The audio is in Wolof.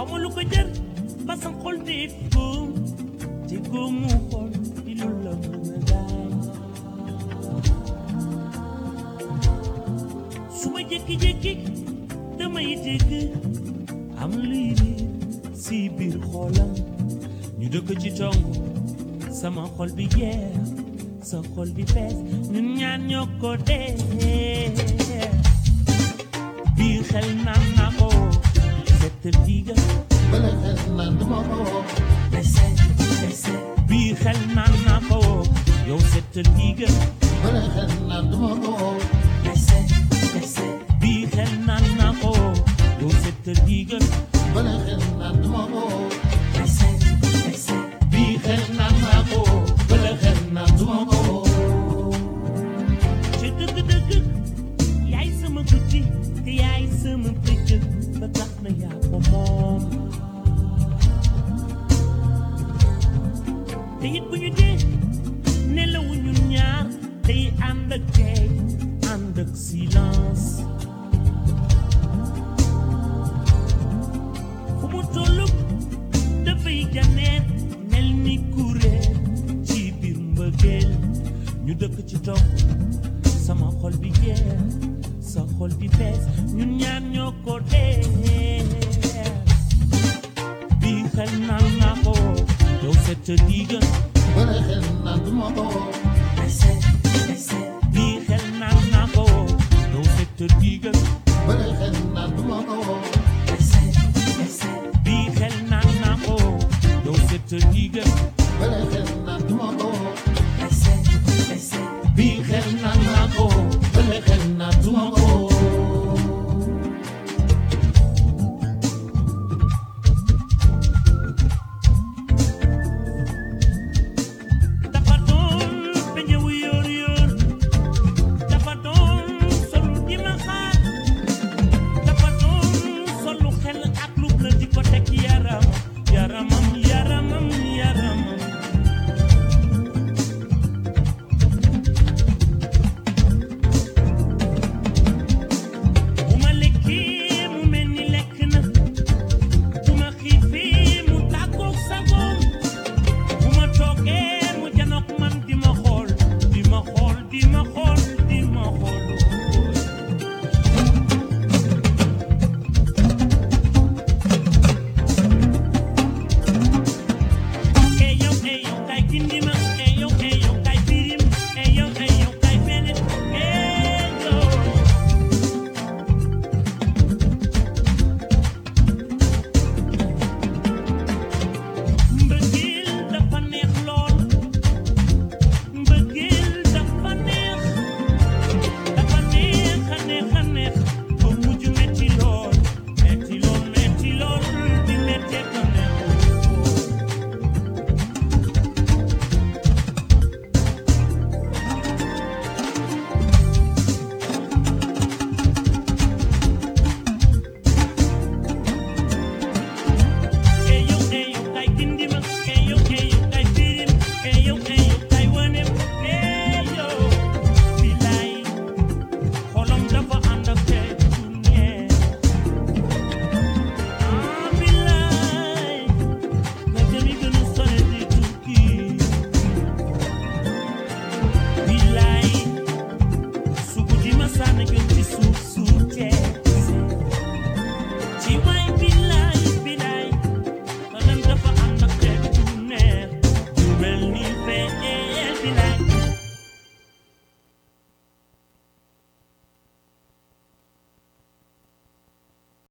xaw ma lu ko jër ba sa xol def góom te góomu xol di lu la mën a gaañ su ma jékki-jékki damay dégg am luy riir si biir xolam ñu dëkk ci tong sama xol bi jeex sa xol bi fees ñun ñaan ñoo ko dee bii xel naan na ko settal diga bala xel naan duma ko bii xel naan na ko yow settal diga bala xel naan duma ko bii xel naan na ko yow settal diga bala xel naan duma ko bii xel naan na ko bala xel naan duma ko ci dëgg-dëgg yaay sama guddi te yaay sama bëccëg ba tax na yaa ko moom te it bu ñu dee nelawu ñun ñaar day ànd ak tey ànd ak silence fu mu tollu dafay janeet mel ni kuréel ci biir mbëggeel ñu dëkk ci topp sama xol bi jeex sa xol bi fees ñun ñaar ñoo ko dee bii xel naan naa ko yow set diga bala xel naan duma ko